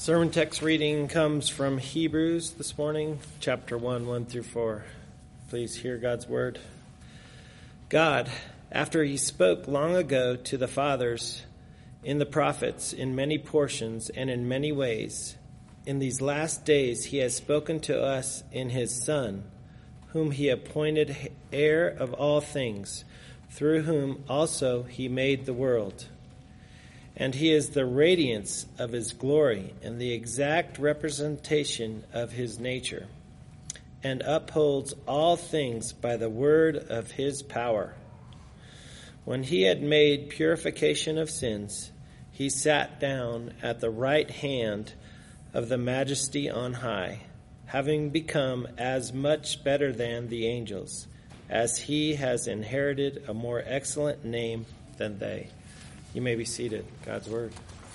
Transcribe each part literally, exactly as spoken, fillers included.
Sermon text reading comes from Hebrews this morning, chapter one, one through four. Please hear God's word. God, after he spoke long ago to the fathers in the prophets in many portions and in many ways, in these last days he has spoken to us in his Son, whom he appointed heir of all things, through whom also he made the world. And he is the radiance of his glory and the exact representation of his nature, and upholds all things by the word of his power. When he had made purification of sins, he sat down at the right hand of the Majesty on high, having become as much better than the angels, as he has inherited a more excellent name than they. You may be seated. God's word.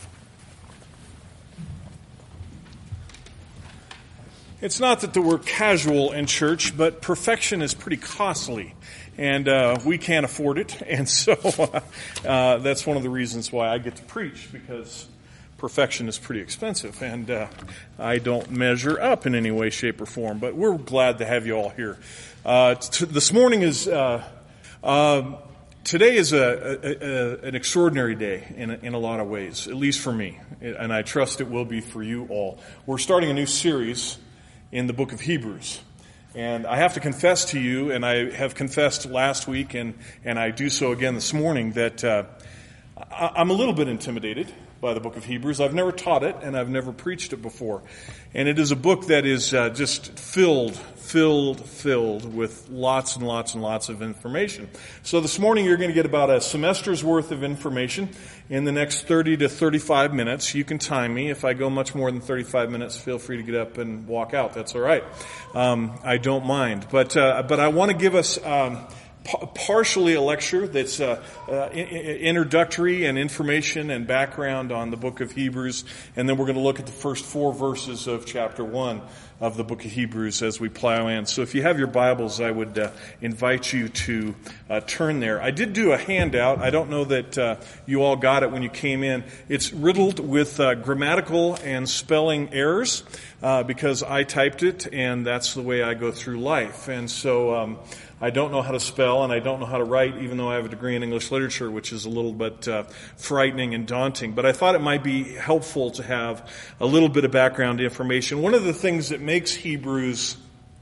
It's not that we're casual in church, but perfection is pretty costly, and uh, we can't afford it. And so uh, uh, that's one of the reasons why I get to preach, because perfection is pretty expensive, and uh, I don't measure up in any way, shape, or form. But we're glad to have you all here. Uh, t- this morning is... Uh, uh, Today is a, a, a, an extraordinary day in a, in a lot of ways, at least for me, and I trust it will be for you all. We're starting a new series in the book of Hebrews, and I have to confess to you, and I have confessed last week, and, and I do so again this morning, that uh, I, I'm a little bit intimidated by the book of Hebrews. I've never taught it, and I've never preached it before, and it is a book that is uh, just filled Filled, filled with lots and lots and lots of information. So this morning you're going to get about a semester's worth of information in the next thirty to thirty-five minutes. You can time me. If I go much more than thirty-five minutes, feel free to get up and walk out. That's all right. Um, I don't mind. But uh, but I want to give us um, p- partially a lecture that's uh, uh, introductory and information and background on the book of Hebrews, and then we're going to look at the first four verses of chapter one of the book of Hebrews as we plow in. So if you have your Bibles, I would uh, invite you to uh, turn there. I did do a handout. I don't know that uh, you all got it when you came in. It's riddled with uh, grammatical and spelling errors uh, because I typed it, and that's the way I go through life. And so um, I don't know how to spell, and I don't know how to write, even though I have a degree in English literature, which is a little bit uh, frightening and daunting. But I thought it might be helpful to have a little bit of background information. One of the things that makes Hebrews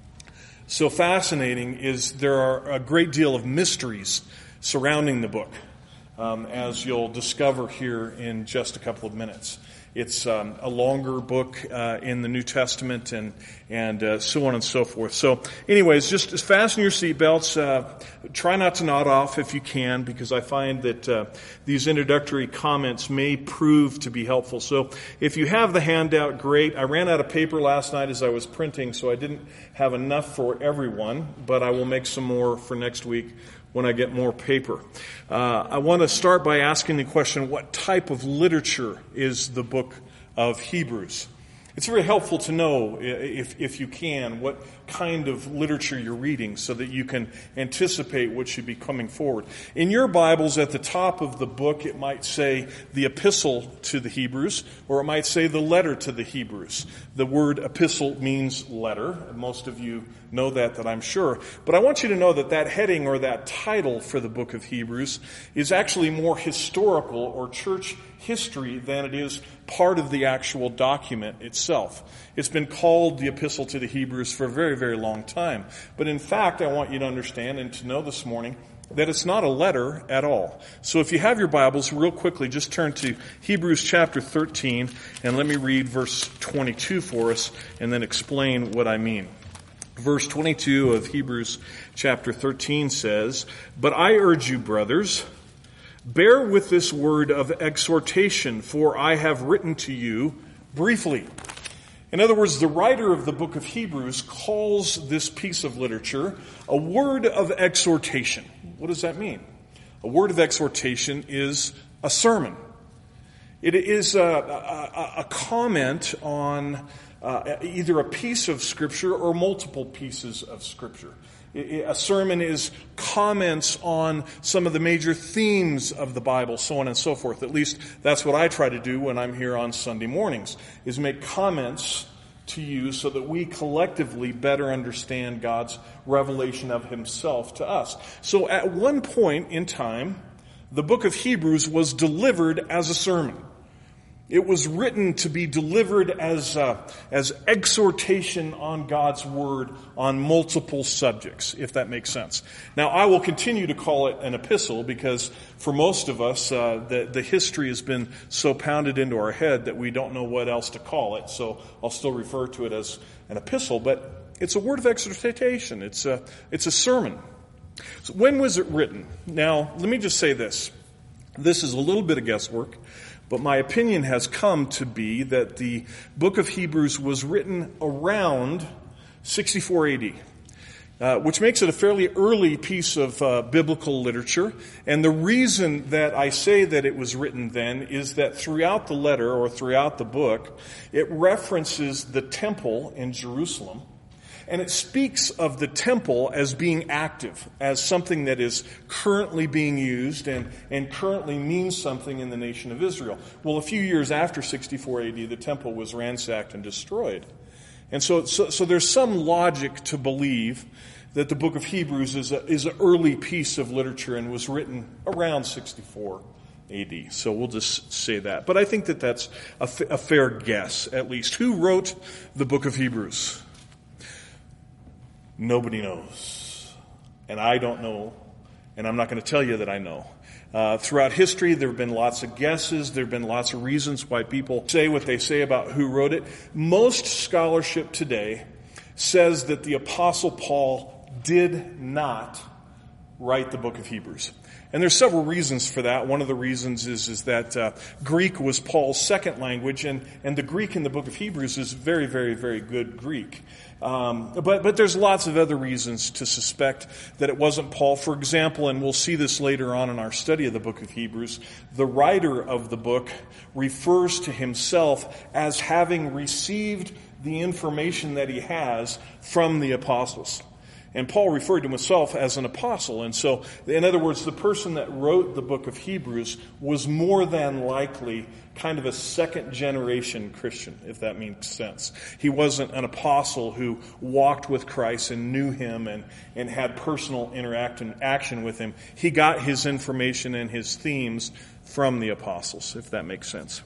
so fascinating is there are a great deal of mysteries surrounding the book, um, as you'll discover here in just a couple of minutes. It's um, a longer book uh, in the New Testament, and and uh, so on and so forth. So, anyways, just fasten your seatbelts. Uh, try not to nod off if you can, because I find that uh, these introductory comments may prove to be helpful. So, if you have the handout, great. I ran out of paper last night as I was printing, so I didn't have enough for everyone, but I will make some more for next week when I get more paper. Uh, I want to start by asking the question, what type of literature is the book of Hebrews? It's very helpful to know, if if you can, what kind of literature you're reading so that you can anticipate what should be coming forward. In your Bibles, at the top of the book, it might say the epistle to the Hebrews, or it might say the letter to the Hebrews. The word epistle means letter. Most of you know that, that I'm sure. But I want you to know that that heading or that title for the book of Hebrews is actually more historical or church history than it is part of the actual document itself. It's been called the Epistle to the Hebrews for a very, very long time. But in fact, I want you to understand and to know this morning that it's not a letter at all. So if you have your Bibles, real quickly, just turn to Hebrews chapter thirteen, and let me read verse twenty-two for us, and then explain what I mean. Verse twenty-two of Hebrews chapter thirteen says, "But I urge you, brothers, bear with this word of exhortation, for I have written to you briefly." In other words, the writer of the book of Hebrews calls this piece of literature a word of exhortation. What does that mean? A word of exhortation is a sermon. It is a, a, a comment on uh, either a piece of Scripture or multiple pieces of Scripture. A sermon is comments on some of the major themes of the Bible, so on and so forth. At least that's what I try to do when I'm here on Sunday mornings, is make comments to you so that we collectively better understand God's revelation of himself to us. So at one point in time, the book of Hebrews was delivered as a sermon. It was written to be delivered as uh, as exhortation on God's word on multiple subjects, if that makes sense. Now, I will continue to call it an epistle because for most of us, uh, the, the history has been so pounded into our head that we don't know what else to call it. So I'll still refer to it as an epistle, but it's a word of exhortation. It's a, it's a sermon. So when was it written? Now, let me just say this. This is a little bit of guesswork. But my opinion has come to be that the book of Hebrews was written around sixty-four A D, uh, which makes it a fairly early piece of uh, biblical literature. And the reason that I say that it was written then is that throughout the letter or throughout the book, it references the temple in Jerusalem. And it speaks of the temple as being active, as something that is currently being used and, and currently means something in the nation of Israel. Well, a few years after sixty-four A D, the temple was ransacked and destroyed. And so, so, so there's some logic to believe that the book of Hebrews is a, is an early piece of literature and was written around sixty-four A D. So we'll just say that. But I think that that's a, f- a fair guess, at least. Who wrote the book of Hebrews? Nobody knows. And I don't know. And I'm not going to tell you that I know. Uh, throughout history, there have been lots of guesses. There have been lots of reasons why people say what they say about who wrote it. Most scholarship today says that the Apostle Paul did not write the book of Hebrews. And there's several reasons for that. One of the reasons is, is that uh, Greek was Paul's second language, and, and the Greek in the book of Hebrews is very, very, very good Greek. Um, but, but there's lots of other reasons to suspect that it wasn't Paul. For example, and we'll see this later on in our study of the book of Hebrews, the writer of the book refers to himself as having received the information that he has from the apostles. And Paul referred to himself as an apostle. And so, in other words, the person that wrote the book of Hebrews was more than likely kind of a second generation Christian, if that makes sense. He wasn't an apostle who walked with Christ and knew him and, and had personal interaction action with him. He got his information and his themes from the apostles, if that makes sense.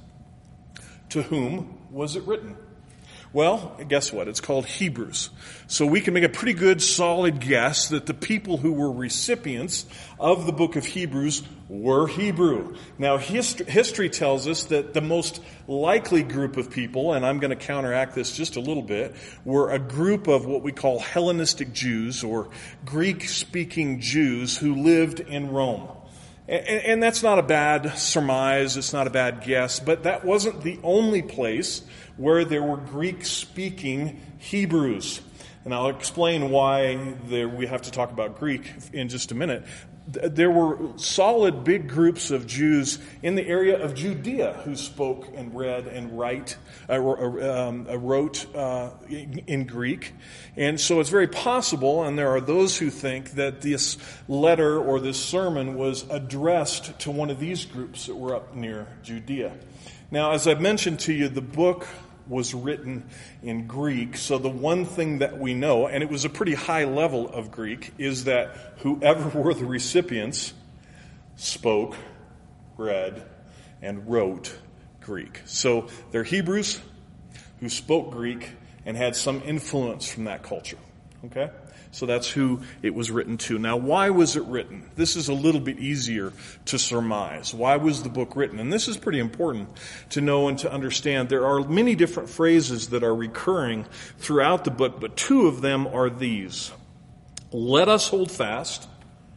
To whom was it written? Well, guess what? It's called Hebrews. So we can make a pretty good, solid guess that the people who were recipients of the book of Hebrews were Hebrew. Now, history, history tells us that the most likely group of people, and I'm going to counteract this just a little bit, were a group of what we call Hellenistic Jews or Greek-speaking Jews who lived in Rome. And that's not a bad surmise, it's not a bad guess, but that wasn't the only place where there were Greek-speaking Hebrews. And I'll explain why there, we have to talk about Greek in just a minute. There were solid big groups of Jews in the area of Judea who spoke and read and write, uh, um, uh, wrote uh, in, in Greek. And so it's very possible, and there are those who think that this letter or this sermon was addressed to one of these groups that were up near Judea. Now, as I've mentioned to you, the book was written in Greek, so the one thing that we know, and it was a pretty high level of Greek, is that whoever were the recipients spoke, read, and wrote Greek. So they're Hebrews who spoke Greek and had some influence from that culture. Okay? So that's who it was written to. Now, why was it written? This is a little bit easier to surmise. Why was the book written? And this is pretty important to know and to understand. There are many different phrases that are recurring throughout the book, but two of them are these. Let us hold fast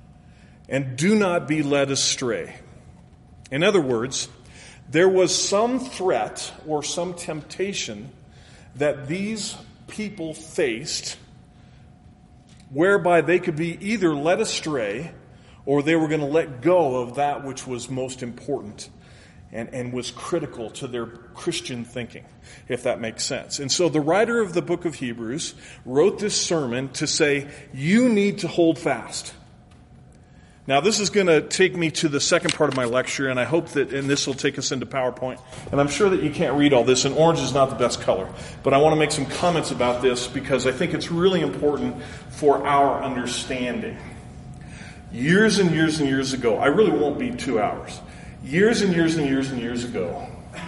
and do not be led astray. In other words, there was some threat or some temptation that these people faced whereby they could be either led astray or they were going to let go of that which was most important and, and was critical to their Christian thinking, if that makes sense. And so the writer of the book of Hebrews wrote this sermon to say, you need to hold fast. Now, this is going to take me to the second part of my lecture, and I hope that, and this will take us into PowerPoint. And I'm sure that you can't read all this, and orange is not the best color. But I want to make some comments about this because I think it's really important for our understanding. Years and years and years ago, I really won't be two hours. Years and years and years and years ago,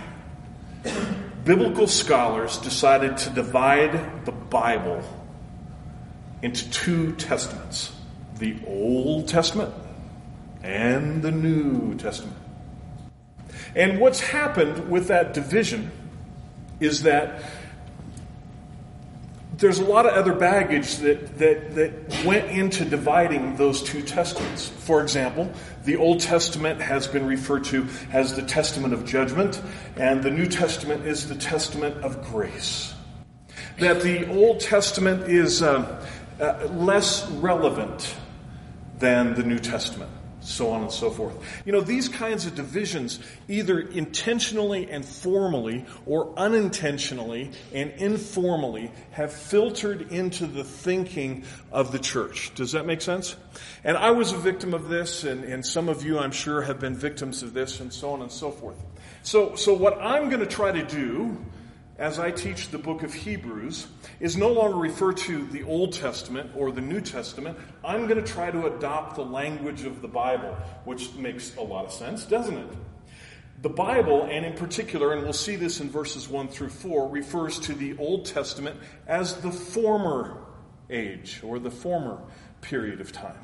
biblical scholars decided to divide the Bible into two testaments. The Old Testament and the New Testament. And what's happened with that division is that there's a lot of other baggage that, that, that went into dividing those two testaments. For example, the Old Testament has been referred to as the Testament of Judgment, and the New Testament is the Testament of Grace. That the Old Testament is uh, uh, less relevant than the New Testament, so on and so forth. You know, these kinds of divisions, either intentionally and formally or unintentionally and informally, have filtered into the thinking of the church. Does that make sense? And I was a victim of this, and, and some of you, I'm sure, have been victims of this, and so on and so forth. So, so what I'm going to try to do as I teach the book of Hebrews is no longer refer to the Old Testament or the New Testament. I'm going to try to adopt the language of the Bible, which makes a lot of sense, doesn't it? The Bible, and in particular, and we'll see this in verses one through four, refers to the Old Testament as the former age or the former period of time.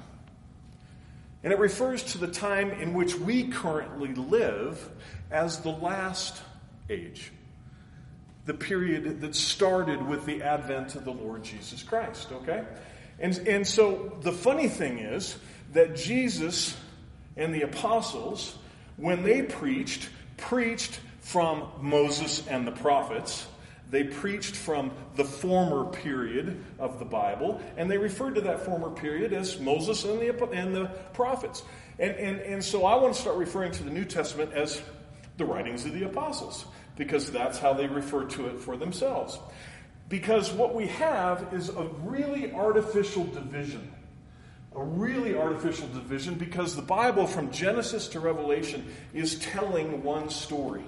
And it refers to the time in which we currently live as the last age. The period that started with the advent of the Lord Jesus Christ, okay? And, and so the funny thing is that Jesus and the apostles, when they preached, preached from Moses and the prophets. They preached from the former period of the Bible, and they referred to that former period as Moses and the, and the prophets. And, and, and so I want to start referring to the New Testament as the writings of the apostles, because that's how they refer to it for themselves. Because what we have is a really artificial division. A really artificial division because the Bible from Genesis to Revelation is telling one story.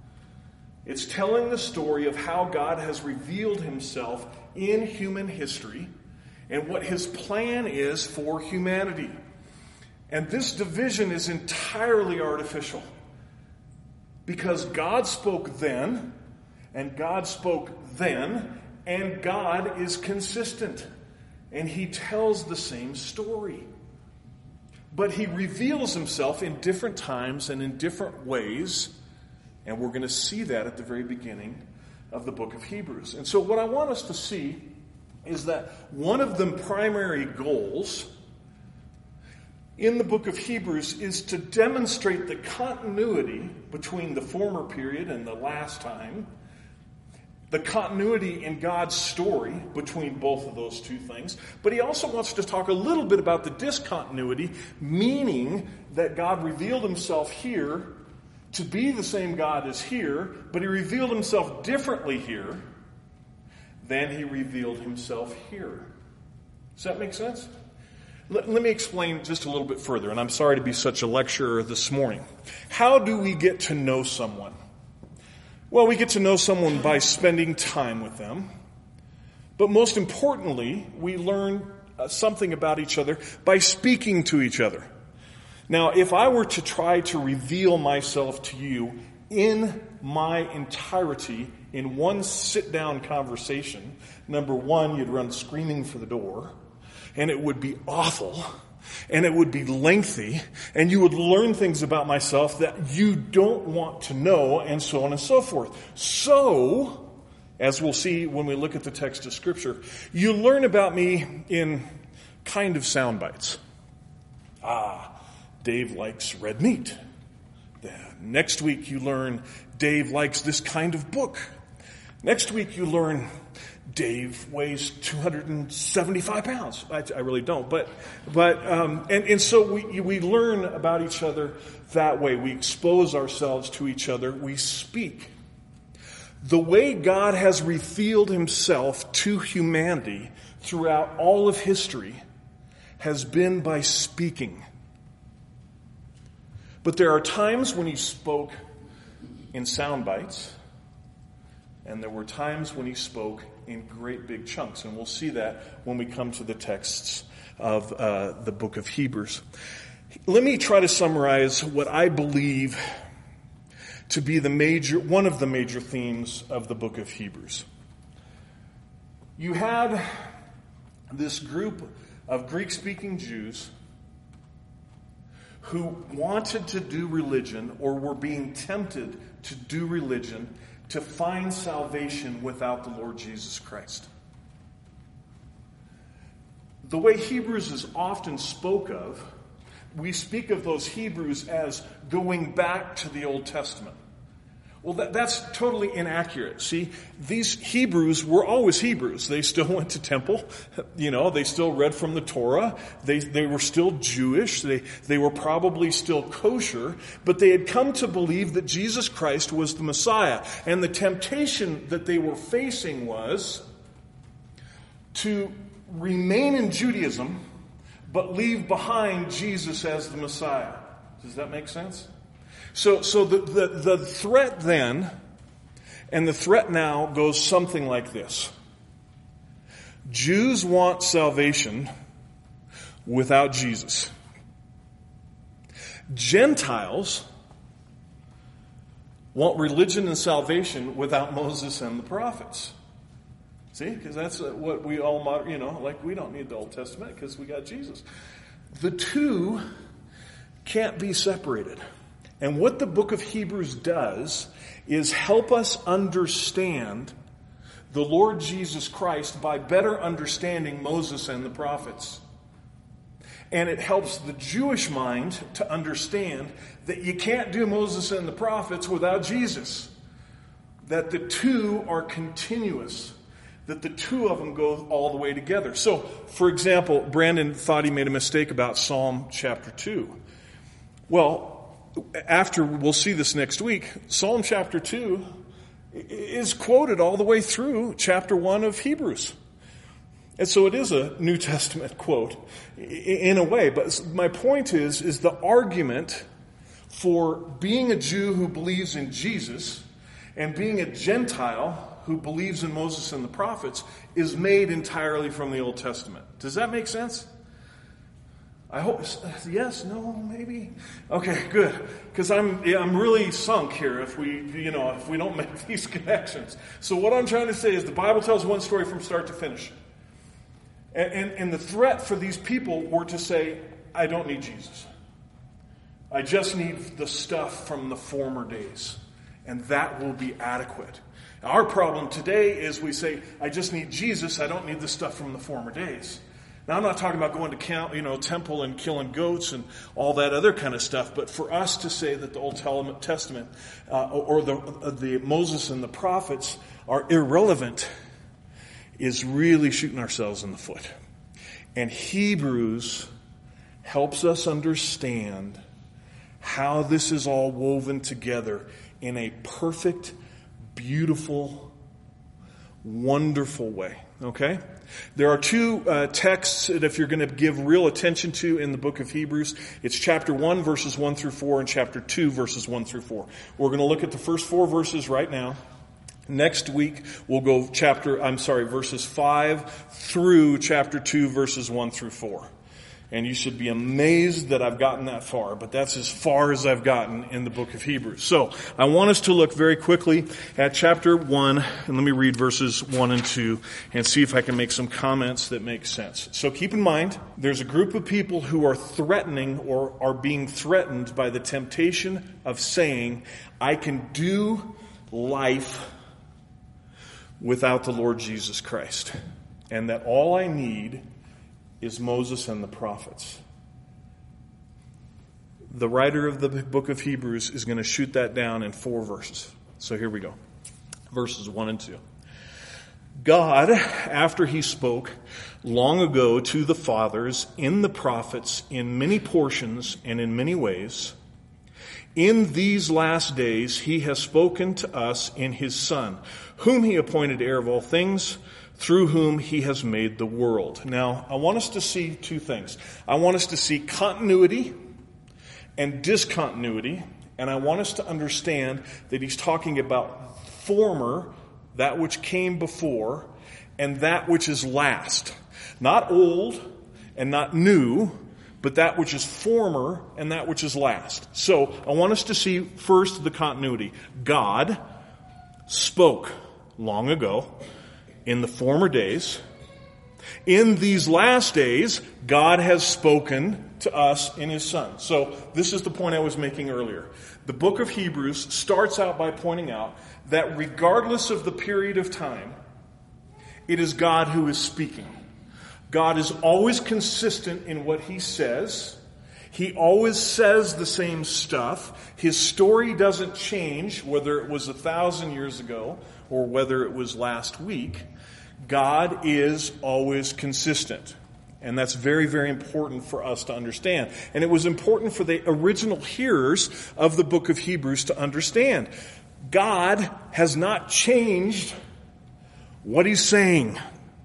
It's telling the story of how God has revealed himself in human history and what his plan is for humanity. And this division is entirely artificial. Because God spoke then, and God spoke then, and God is consistent. And he tells the same story. But he reveals himself in different times and in different ways. And we're going to see that at the very beginning of the book of Hebrews. And so what I want us to see is that one of the primary goals in the book of Hebrews is to demonstrate the continuity between the former period and the last time, the continuity in God's story between both of those two things. But he also wants to talk a little bit about the discontinuity, meaning that God revealed himself here to be the same God as here, but he revealed himself differently here than he revealed himself here. Does that make sense? Let, let me explain just a little bit further, and I'm sorry to be such a lecturer this morning. How do we get to know someone? Well, we get to know someone by spending time with them. But most importantly, we learn uh, something about each other by speaking to each other. Now, if I were to try to reveal myself to you in my entirety in one sit-down conversation, number one, you'd run screaming for the door. And it would be awful, and it would be lengthy, and you would learn things about myself that you don't want to know, and so on and so forth. So, as we'll see when we look at the text of Scripture, you learn about me in kind of sound bites. Ah, Dave likes red meat. Next week you learn Dave likes this kind of book. Next week you learn Dave weighs two hundred seventy-five pounds. I, I really don't, but but um, and and so we we learn about each other that way. We expose ourselves to each other. We speak. The way God has revealed himself to humanity throughout all of history has been by speaking. But there are times when he spoke in sound bites, and there were times when he spoke in great big chunks. And we'll see that when we come to the texts of uh, the book of Hebrews. Let me try to summarize what I believe to be the major, one of the major themes of the book of Hebrews. You had this group of Greek-speaking Jews who wanted to do religion or were being tempted to do religion to find salvation without the Lord Jesus Christ. The way Hebrews is often spoke of, we speak of those Hebrews as going back to the Old Testament. Well, that, that's totally inaccurate. See, these Hebrews were always Hebrews. They still went to temple. You know, they still read from the Torah. They, they were still Jewish. They, they were probably still kosher. But they had come to believe that Jesus Christ was the Messiah. And the temptation that they were facing was to remain in Judaism, but leave behind Jesus as the Messiah. Does that make sense? So, so the, the, the threat then, and the threat now goes something like this. Jews want salvation without Jesus. Gentiles want religion and salvation without Moses and the prophets. See, because that's what we all, you know, like we don't need the Old Testament because we got Jesus. The two can't be separated. And what the book of Hebrews does is help us understand the Lord Jesus Christ by better understanding Moses and the prophets. And it helps the Jewish mind to understand that you can't do Moses and the prophets without Jesus. That the two are continuous. That the two of them go all the way together. So, for example, Brandon thought he made a mistake about Psalm chapter two. Well, after, we'll see this next week, Psalm chapter two is quoted all the way through chapter one of Hebrews. And so it is a New Testament quote in a way. But my point is, is the argument for being a Jew who believes in Jesus and being a Gentile who believes in Moses and the prophets is made entirely from the Old Testament. Does that make sense? I hope, yes, no, maybe. Okay, good. Because I'm yeah, I'm really sunk here if we, you know, if we don't make these connections. So what I'm trying to say is the Bible tells one story from start to finish. And, and, and the threat for these people were to say, I don't need Jesus. I just need the stuff from the former days. And that will be adequate. Our problem today is we say, I just need Jesus. I don't need the stuff from the former days. Now, I'm not talking about going to count, you know, temple and killing goats and all that other kind of stuff. But for us to say that the Old Testament uh, or the, uh, the Moses and the prophets are irrelevant is really shooting ourselves in the foot. And Hebrews helps us understand how this is all woven together in a perfect, beautiful, wonderful way. Okay? There are two uh, texts that if you're going to give real attention to in the book of Hebrews, it's chapter one, verses one through four, and chapter two, verses one through four. We're going to look at the first four verses right now. Next week, we'll go chapter, I'm sorry, verses five through chapter two, verses one through four. And you should be amazed that I've gotten that far, but that's as far as I've gotten in the book of Hebrews. So, I want us to look very quickly at chapter one, and let me read verses one and two, and see if I can make some comments that make sense. So keep in mind, there's a group of people who are threatening or are being threatened by the temptation of saying, I can do life without the Lord Jesus Christ, and that all I need is Moses and the prophets. The writer of the book of Hebrews is going to shoot that down in four verses. So here we go. Verses one and two. God, after he spoke long ago to the fathers in the prophets in many portions and in many ways, in these last days he has spoken to us in his Son, whom he appointed heir of all things, through whom he has made the world. Now, I want us to see two things. I want us to see continuity and discontinuity, and I want us to understand that he's talking about former, that which came before, and that which is last. Not old and not new, but that which is former and that which is last. So I want us to see first the continuity. God spoke long ago in the former days. In these last days, God has spoken to us in his Son. So this is the point I was making earlier. The book of Hebrews starts out by pointing out that regardless of the period of time, it is God who is speaking. God is always consistent in what he says. He always says the same stuff. His story doesn't change, whether it was a thousand years ago or whether it was last week. God is always consistent. And that's very, very important for us to understand. And it was important for the original hearers of the book of Hebrews to understand. God has not changed what he's saying.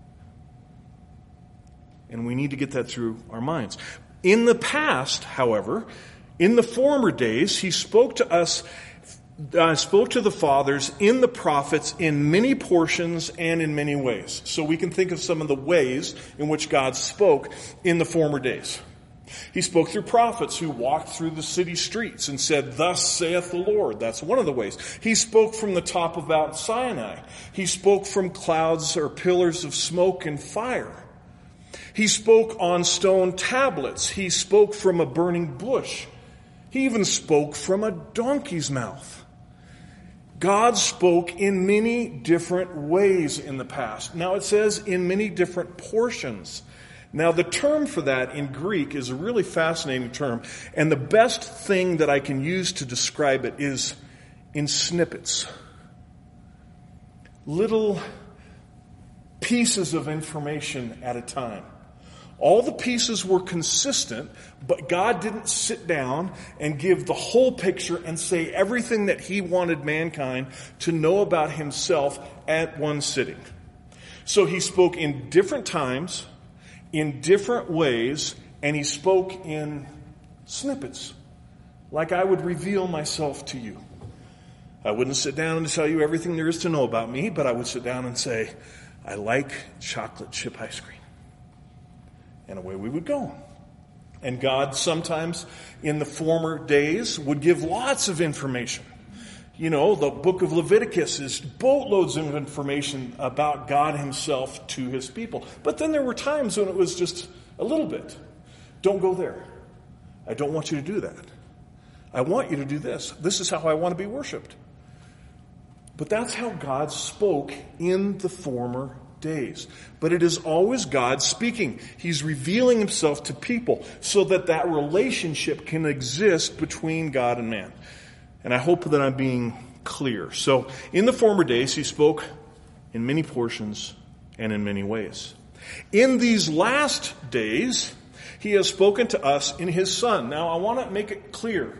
And we need to get that through our minds. In the past, however, in the former days, he spoke to us, uh, spoke to the fathers in the prophets in many portions and in many ways. So we can think of some of the ways in which God spoke in the former days. He spoke through prophets who walked through the city streets and said, "Thus saith the Lord." That's one of the ways. He spoke from the top of Mount Sinai. He spoke from clouds or pillars of smoke and fire. He spoke on stone tablets. He spoke from a burning bush. He even spoke from a donkey's mouth. God spoke in many different ways in the past. Now it says in many different portions. Now the term for that in Greek is a really fascinating term. And the best thing that I can use to describe it is in snippets. Little pieces of information at a time. All the pieces were consistent, but God didn't sit down and give the whole picture and say everything that he wanted mankind to know about himself at one sitting. So he spoke in different times, in different ways, and he spoke in snippets, like I would reveal myself to you. I wouldn't sit down and tell you everything there is to know about me, but I would sit down and say, I like chocolate chip ice cream. And away we would go. And God sometimes in the former days would give lots of information. You know, the book of Leviticus is boatloads of information about God himself to his people. But then there were times when it was just a little bit. Don't go there. I don't want you to do that. I want you to do this. This is how I want to be worshiped. But that's how God spoke in the former days. But it is always God speaking. He's revealing himself to people so that that relationship can exist between God and man. And I hope that I'm being clear. So in the former days, he spoke in many portions and in many ways. In these last days, he has spoken to us in his Son. Now I want to make it clear.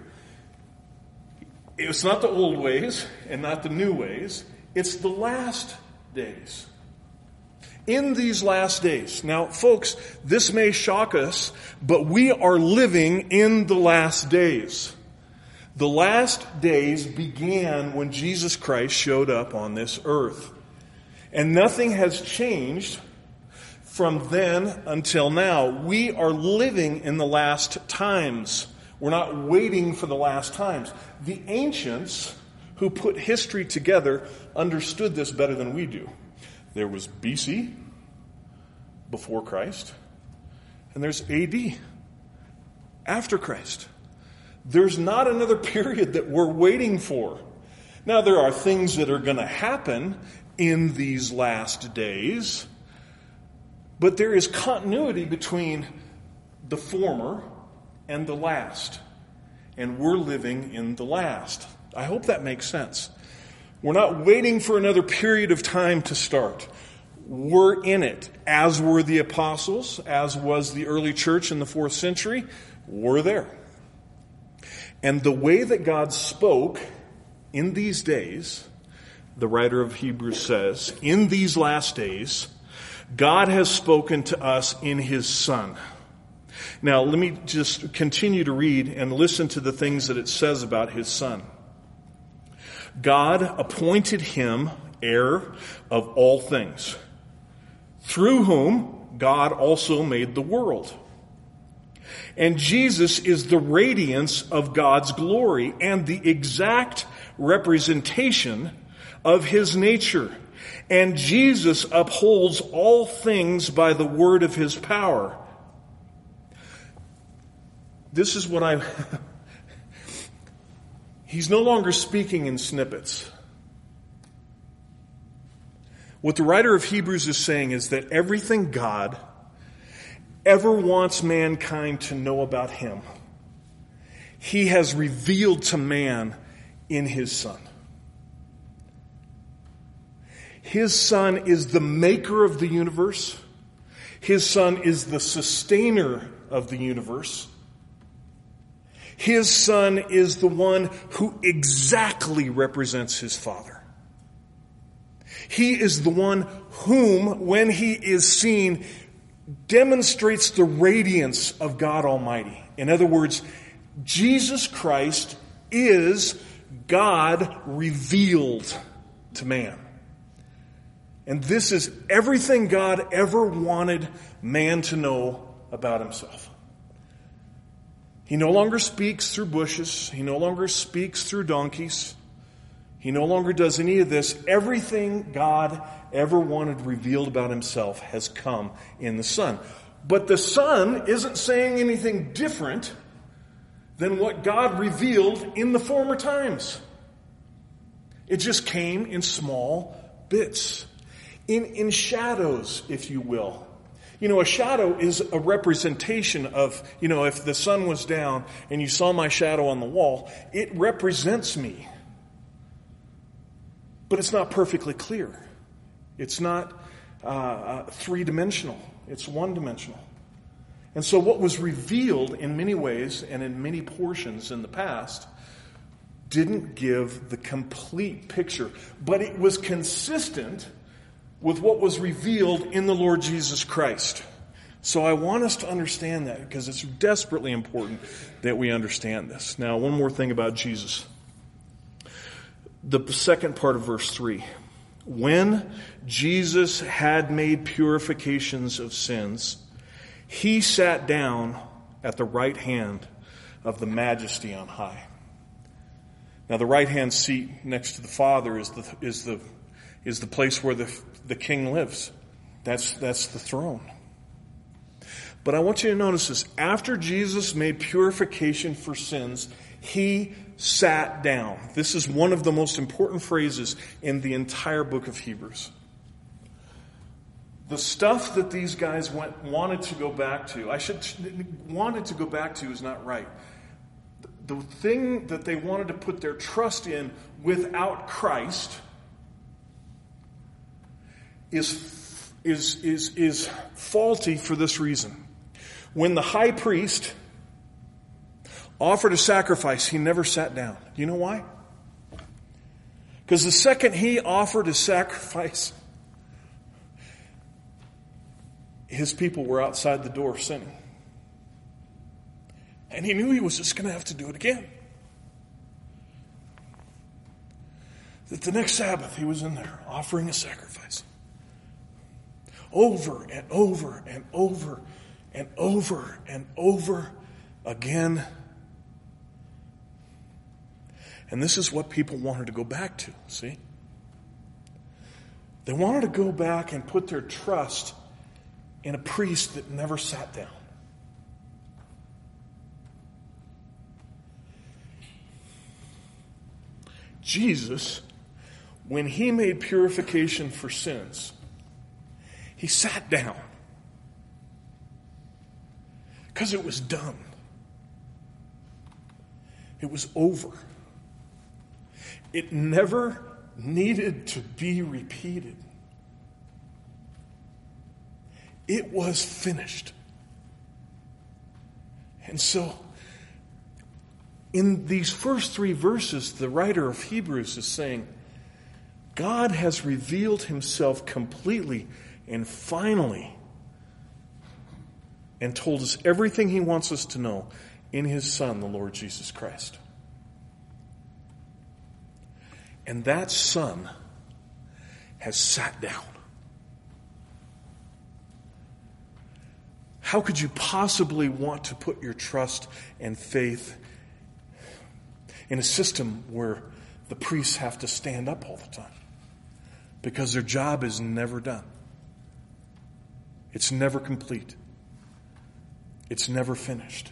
It's not the old ways and not the new ways. It's the last days. In these last days. Now, folks, this may shock us, but we are living in the last days. The last days began when Jesus Christ showed up on this earth. And nothing has changed from then until now. We are living in the last times. We're not waiting for the last times. The ancients who put history together understood this better than we do. There was B C, before Christ, and there's A D, after Christ. There's not another period that we're waiting for. Now, there are things that are going to happen in these last days, but there is continuity between the former and the last, and we're living in the last. I hope that makes sense. We're not waiting for another period of time to start. were in it, as were the apostles, as was the early church in the fourth century, were there. And the way that God spoke in these days, the writer of Hebrews says, in these last days, God has spoken to us in His Son. Now, let me just continue to read and listen to the things that it says about His Son. God appointed Him heir of all things, through whom God also made the world. And Jesus is the radiance of God's glory and the exact representation of His nature. And Jesus upholds all things by the word of His power. This is what I... He's no longer speaking in snippets. What the writer of Hebrews is saying is that everything God ever wants mankind to know about Him, He has revealed to man in His Son. His Son is the maker of the universe. His Son is the sustainer of the universe. His Son is the one who exactly represents His Father. He is the one whom, when He is seen, demonstrates the radiance of God Almighty. In other words, Jesus Christ is God revealed to man. And this is everything God ever wanted man to know about Himself. He no longer speaks through bushes. He no longer speaks through donkeys. He no longer does any of this. Everything God ever wanted revealed about Himself has come in the Son. But the Son isn't saying anything different than what God revealed in the former times. It just came in small bits. In, in shadows, if you will. You know, a shadow is a representation of, you know, if the sun was down and you saw my shadow on the wall, it represents me. But it's not perfectly clear. It's not uh, uh, three-dimensional. It's one-dimensional. And so what was revealed in many ways and in many portions in the past didn't give the complete picture. But it was consistent with what was revealed in the Lord Jesus Christ. So I want us to understand that because it's desperately important that we understand this. Now, one more thing about Jesus. The second part of verse three. When Jesus had made purifications of sins, He sat down at the right hand of the Majesty on high. Now, the right hand seat next to the Father is the is the is the place where the the King lives. That's that's the throne. But I want you to notice this. After Jesus made purification for sins, He sat down. This is one of the most important phrases in the entire book of Hebrews. The stuff that these guys went, wanted to go back to, I should, wanted to go back to is not right. The thing that they wanted to put their trust in without Christ is, is, is, is faulty for this reason. When the high priest offered a sacrifice, he never sat down. Do you know why? Because the second he offered a sacrifice, his people were outside the door sinning. And he knew he was just going to have to do it again. That the next Sabbath he was in there offering a sacrifice. Over and over and over and over and over again. And this is what people wanted to go back to, see? They wanted to go back and put their trust in a priest that never sat down. Jesus, when He made purification for sins, He sat down. Because it was done. It was over. It never needed to be repeated. It was finished. And so, in these first three verses, the writer of Hebrews is saying, God has revealed himself completely and finally and told us everything he wants us to know in his Son, the Lord Jesus Christ. And that Son has sat down. How could you possibly want to put your trust and faith in a system where the priests have to stand up all the time? Because their job is never done. It's never complete. It's never finished.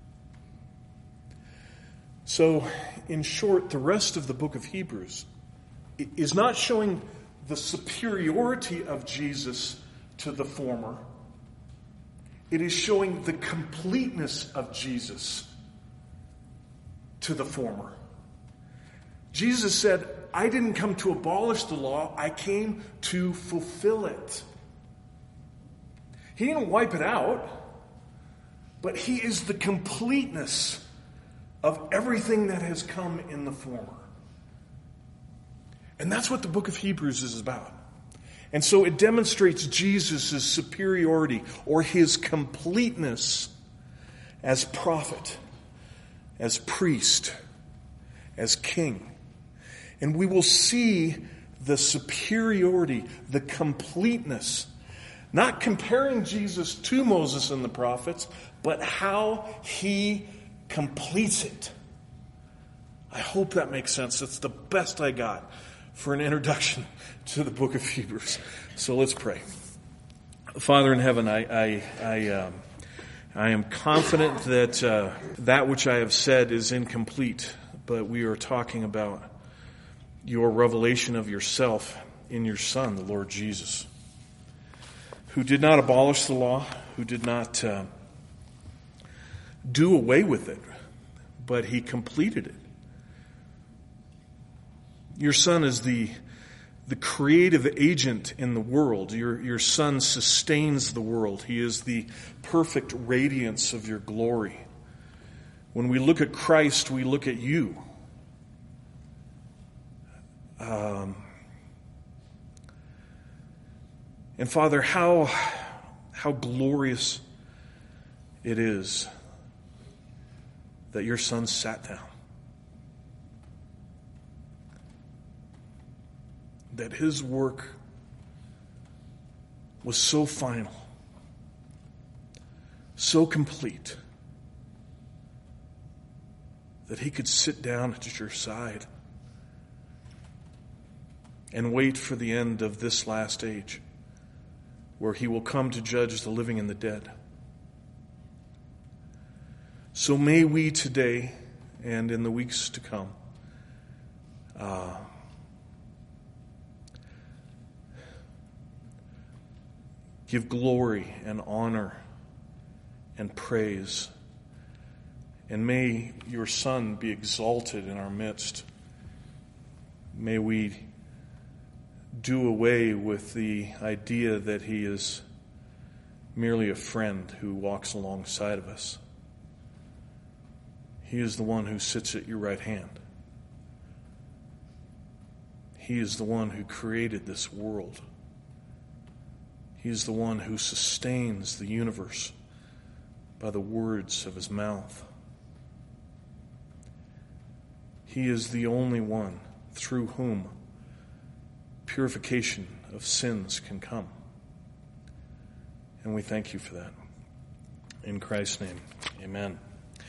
So, in short, the rest of the book of Hebrews is not showing the superiority of Jesus to the former. It is showing the completeness of Jesus to the former. Jesus said, I didn't come to abolish the law, I came to fulfill it. He didn't wipe it out, but he is the completeness of everything that has come in the former. And that's what the book of Hebrews is about. And so it demonstrates Jesus' superiority or his completeness as prophet, as priest, as king. And we will see the superiority, the completeness, not comparing Jesus to Moses and the prophets, but how he completes it. I hope that makes sense. That's the best I got for an introduction to the book of Hebrews. So let's pray. Father in heaven, I I I, um, I am confident that uh, that which I have said is incomplete, but we are talking about your revelation of yourself in your Son, the Lord Jesus, who did not abolish the law, who did not uh, do away with it, but he completed it. Your Son is the the creative agent in the world. Your, your Son sustains the world. He is the perfect radiance of your glory. When we look at Christ, we look at you. Um, and Father, how, how glorious it is that your Son sat down. That his work was so final, so complete, that he could sit down at your side and wait for the end of this last age, where he will come to judge the living and the dead. So may we today and in the weeks to come uh, give glory and honor and praise. And may your Son be exalted in our midst. May we do away with the idea that he is merely a friend who walks alongside of us. He is the one who sits at your right hand. He is the one who created this world. He is the one who sustains the universe by the words of his mouth. He is the only one through whom purification of sins can come. And we thank you for that. In Christ's name, amen.